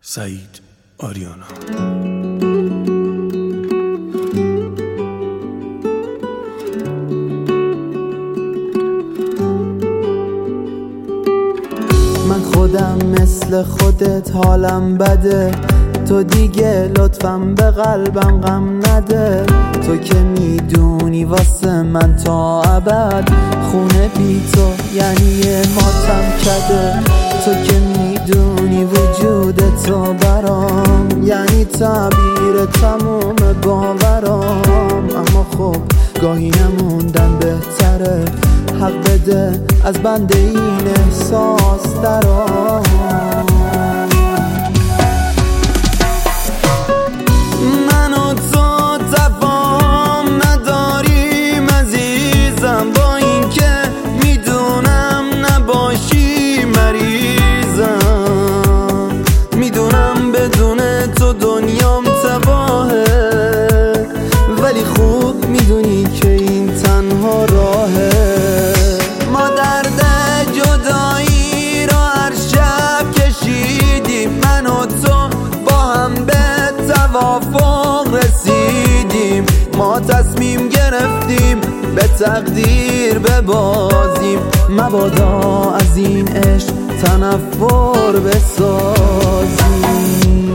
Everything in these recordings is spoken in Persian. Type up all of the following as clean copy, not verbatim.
سعید آریانا. من خودم مثل خودت حالم بده، تو دیگه لطفم به قلبم غم نده. تو که میدونی واسه من تا ابد خونه بی تو یعنی ماتم کده. تو که میدونی وجود تو برام یعنی تعبیر تموم باورام. اما خب گاهی نموندن بهتره، حق بده از بنده این احساس درام. من و تو تفاهم نداریم عزیزم، با این که میدونم نباشی مریضم. میدونم بدون تو دنیام تباهه، ولی خوب میدونی که این تنها راهه. ما درد جدایی رو هر شب کشیدیم، من و تو با هم به توافق رسیدیم. ما تصمیم گرفتیم به تقدیر ببازیم، مبادا از این عشق تنفر بسازیم.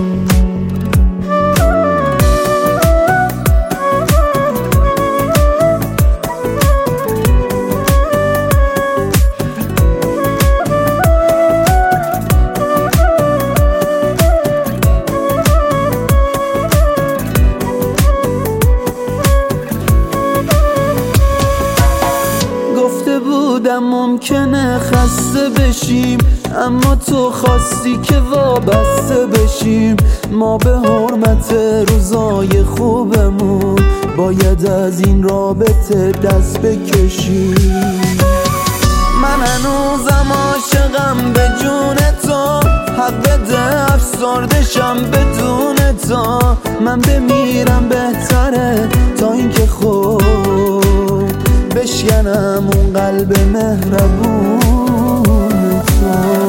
گفته بودم ممکنه خسته بشیم، اما تو خواستی که وابسته بشیم. ما به حرمت روزای خوبمون باید از این رابطه دست بکشیم. من هنوزم عاشقم به جون تو، حق بده افسردشم بدون تو. من بمیرم بهتره تا اینکه خوب بشکنم اون قلب مهربون تو.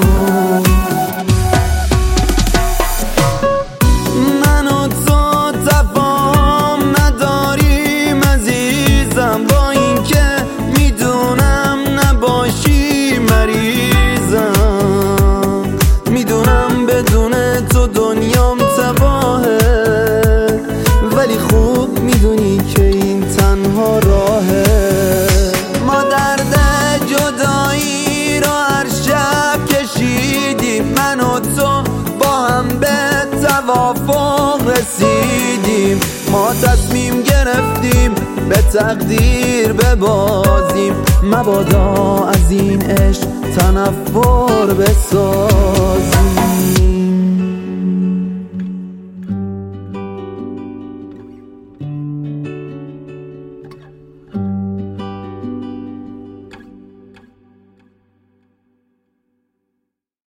من و تو تفاهم نداریم عزیزم، با این که میدونم نباشی مریضم. میدونم بدون تو دنیام تباهه، ولی خوب میدونی که این تنها راهه. ما درد جدایی رو هر شب کشیدیم، من و تو با هم به توافق رسیدیم. ما تصمیم گرفتیم به تقدیر ببازیم، مبادا از این عشق تنفر بسازیم.